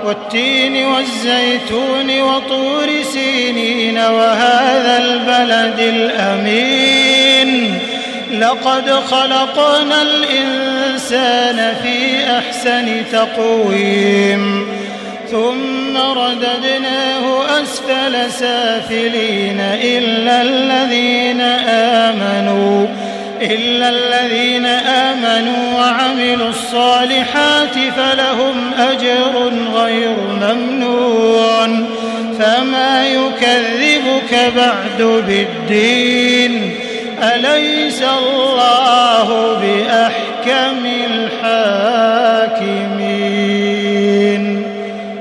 والتين والزيتون وطور سينين وهذا البلد الأمين لقد خلقنا الإنسان في أحسن تقويم ثم رددناه أسفل سافلين إلا الذين آمنوا وعملوا الصالحات فلهم أجر غير ممنون فما يكذبك بعد بالدين أليس الله بأحكم الحاكمين.